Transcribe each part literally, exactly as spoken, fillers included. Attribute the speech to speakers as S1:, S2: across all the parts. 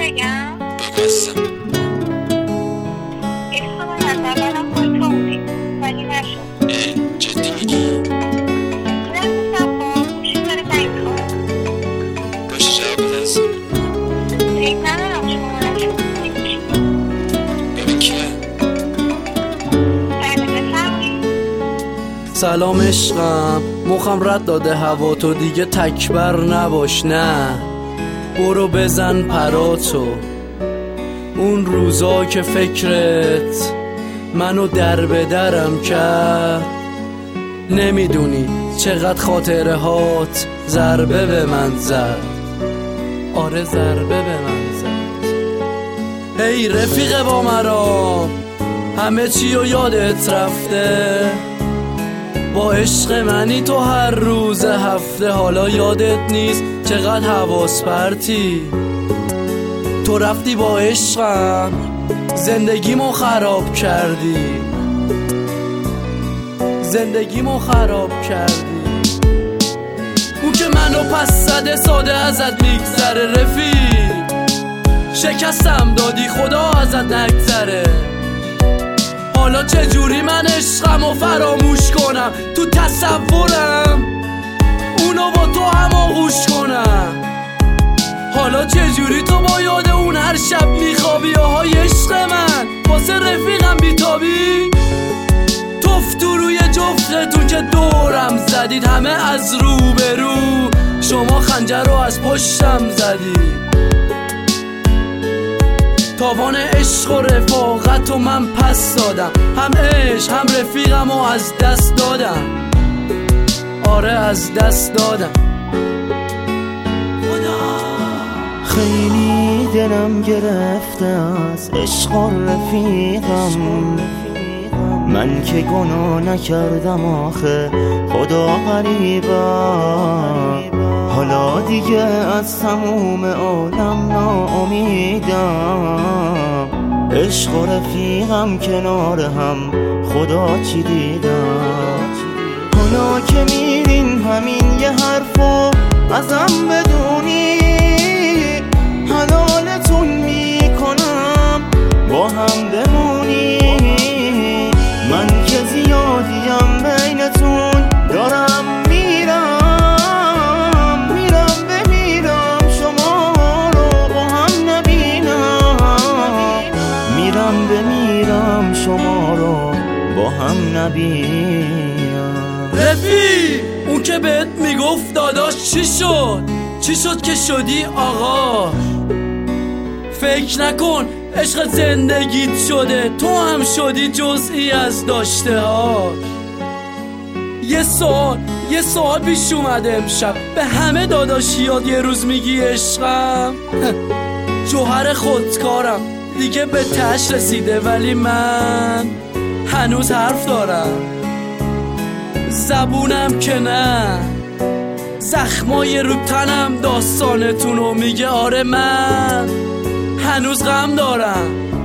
S1: بگم؟
S2: بگو عزیزم.
S1: عشق من از اولم با تو بودی ولی نشد.
S2: اه جدی میگی؟
S1: رفت صفا گوشی داره زنگ خواهد.
S2: باشه جواب بده عزیزم.
S1: فکر ندارم شما نشد نمیشی.
S2: ببین کیه؟
S1: بله بفرمایید.
S3: سلام عشقم، مخم رد داده هوا، تو دیگه تکبر نباش، نه برو بزن پراتو. اون روزا که فکرت منو در به درم کرد، نمیدونی چقدر خاطره هات ضربه به من زد. آره ضربه به من زد. هی رفیق با مرا همه چی و یادت رفته، با عشق منی تو هر روز هفته. حالا یادت نیست چقدر حواس پرتی، تو رفتی با عشقم زندگیمو خراب کردی، زندگیمو خراب کردی. اون که منو پس زده ساده ازت میگذره، رفیق شکستم دادی خدا ازت نگذره. حالا چجوری من عشقمو فراموش کنم، تو تصورم اونو با تو هم آغوش کنم. حالا چجوری تو با یاد اون هر شب میخوابی؟ آهای عشق من واسه رفیقم بیتابی. توف تو روی جفتتون که دورم زدید، همه از رو به رو، شما خنجر رو از پشتم زدید. تاوان عشق و رفاقت و من پس دادم، هم عشق هم رفیقم و از دست دادم. آره از دست دادم.
S4: خیلی دلم گرفته از عشق و رفیقم، من که گناه نکردم آخه خدا غریبم. حالا دیگه از تموم عالم ناامیدم، عشق و رفیقم کنار هم خدا چی دیدم. حالا که میرین همین یه حرفو ازم بدونی، حلالتون میکنم با هم بمونی. من که زیادیم بینتون دارم میرم، میرم بمیرم شما رو با هم نبینم، میرم بمیرم شما رو با هم نبینم.
S3: رفیق اون که بهت میگفت داداش چی شد؟ چی شد که شدی آقا؟ فکر نکن عشق زندگیت شده، تو هم شدی جزئی از داشته هاش. یه سوال یه سوال پیش اومده امشب، به همه داداشیات یه روز میگی عشقم؟ جوهر خودکارم دیگه به تش رسیده، ولی من هنوز حرف دارم. زبونم که نه، زخمای رو تنم داستانتونو میگه. آره من هنوز غم دارم،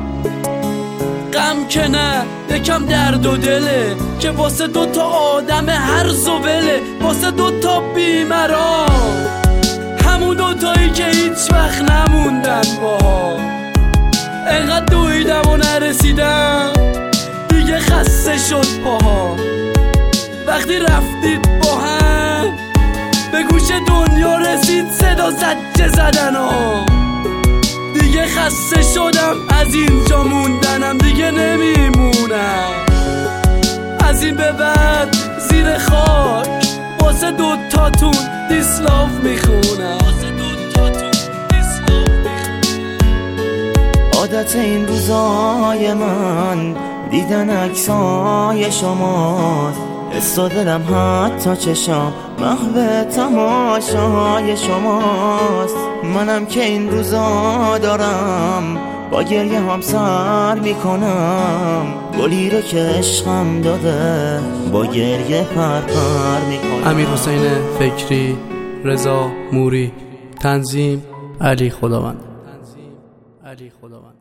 S3: غم که نه یکم درد و دله که واسه دوتا آدم هر زبله، واسه دوتا بیمران، همون دوتایی که هیچ وقت نموندن باها. انقدر دویدم و نرسیدم دیگه خسته شد پاها. وقتی رفتید با هم به گوش دنیا رسید صدا زجه زدن ها. دیگه خسته شدم از اینجا موندنم، دیگه نمیمونم از این به بعد زیر خاک واسه دوتاتون دیسلاف میخونم.
S4: عادت این روزای من دیدن عکسای شماست، حس و دلم حتی چشام محو تماشای شماست. منم که این روزا دارم با گریه هم سر میکنم، گلی رو که عشقم داده با گریه پر پر میکنم.
S3: امیرحسین فکری، رضا موری، تنظیم علی خداوند. علی خداوند.